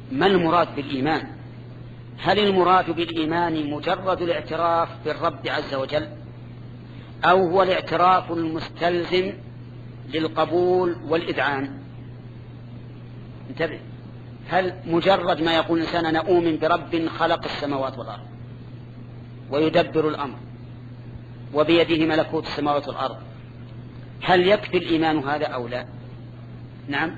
ما المراد بالإيمان؟ هل المراد بالإيمان مجرد الاعتراف بالرب عز وجل، أو هو الاعتراف المستلزم للقبول والإذعان؟ انتبه، هل مجرد ما يقول الإنسان أنا أؤمن برب خلق السماوات والأرض ويدبر الأمر وبيده ملكوت السماوات والأرض، هل يكفي الإيمان هذا أو لا؟ نعم،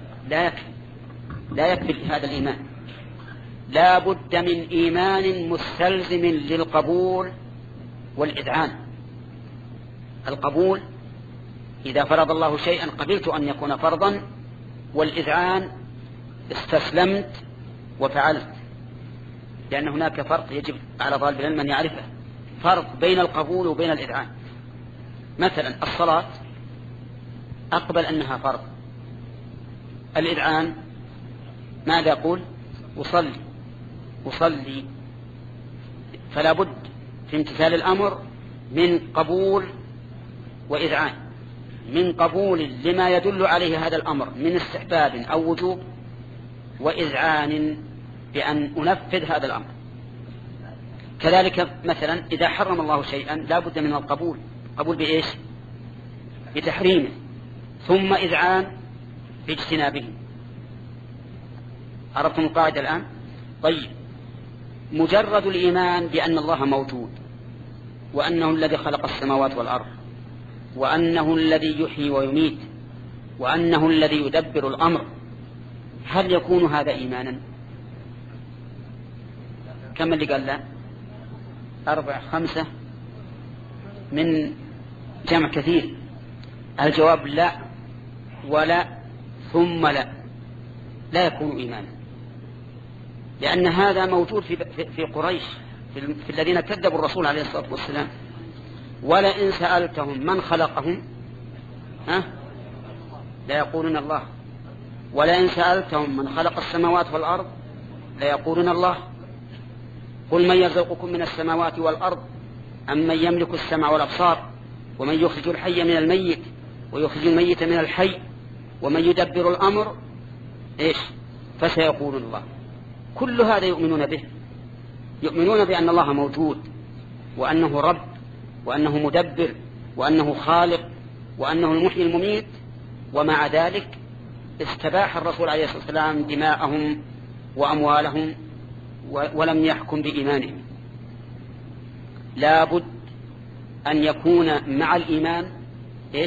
لا يكفي هذا الإيمان، لا بد من إيمان مستلزم للقبول والإذعان. القبول إذا فرض الله شيئا قبلت أن يكون فرضا، والإذعان استسلمت وفعلت، لأن هناك فرق يجب على طالب العلم أن يعرفه، فرق بين القبول وبين الإذعان. مثلا الصلاة أقبل أنها فرض، الإذعان ماذا يقول؟ أصلي. فلا بد في امتثال الأمر من قبول وإذعان، من قبول لما يدل عليه هذا الأمر من استحباب أو وجوب، وإذعان بأن أنفذ هذا الأمر. كذلك مثلا إذا حرم الله شيئا لا بد من القبول، قبول بإيش؟ بتحريمه، ثم إذعان باجتنابه. عرفتم القاعدة الآن؟ طيب، مجرد الإيمان بأن الله موجود، وأنه الذي خلق السماوات والأرض، وأنه الذي يحيي ويميت، وأنه الذي يدبر الأمر، هل يكون هذا إيمانا؟ كم اللي قال لا؟ 4 5 من جمع كثير. الجواب لا ولا ثم لا يكون إيمانا، لأن هذا موجود في قريش، في الذين كذبوا الرسول عليه الصلاة والسلام. ولئن سألتهم من خلقهم لا يقولون الله، ولئن سألتهم من خلق السماوات والأرض لا يقولون الله. قل من يرزقكم من السماوات والأرض أم من يملك السمع والأبصار ومن يخرج الحي من الميت ويخرج الميت من الحي ومن يدبر الأمر إيش؟ فسيقولون الله. كل هذا يؤمنون به، يؤمنون بأن الله موجود، وأنه رب، وأنه مدبر، وأنه خالق، وأنه المحيي المميت. ومع ذلك استباح الرسول عليه الصلاة والسلام دماءهم وأموالهم ولم يحكم بإيمانهم. لا بد أن يكون مع الإيمان إيش؟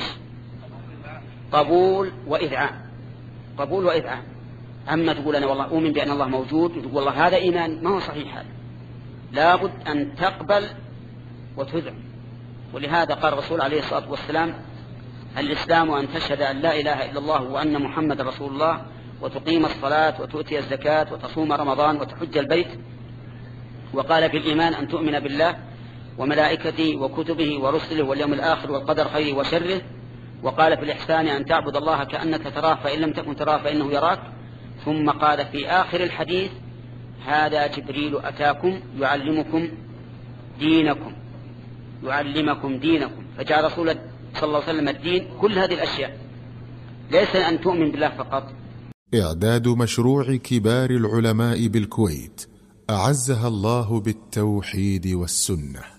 قبول وإذعان، قبول وإذعان. أما تقول أنا والله أؤمن بأن الله موجود وتقول والله هذا إيمان، ما هو صحيح هذا. لا بد أن تقبل وتذعن. ولهذا قال الرسول عليه الصلاة والسلام الإسلام أن تشهد أن لا إله إلا الله وأن محمد رسول الله وتقيم الصلاة وتؤتي الزكاة وتصوم رمضان وتحج البيت. وقال في الإيمان أن تؤمن بالله وملائكته وكتبه ورسله واليوم الآخر والقدر خيره وشره. وقال في الإحسان أن تعبد الله كأنك تراه فإن لم تكن تراه فإنه يراك. ثم قال في آخر الحديث هذا جبريل أتاكم يعلمكم دينكم. فجاء رسول صلى الله عليه وسلم الدين كل هذه الأشياء، ليس أن تؤمن بالله فقط. إعداد مشروع كبار العلماء بالكويت أعزها الله بالتوحيد والسنة.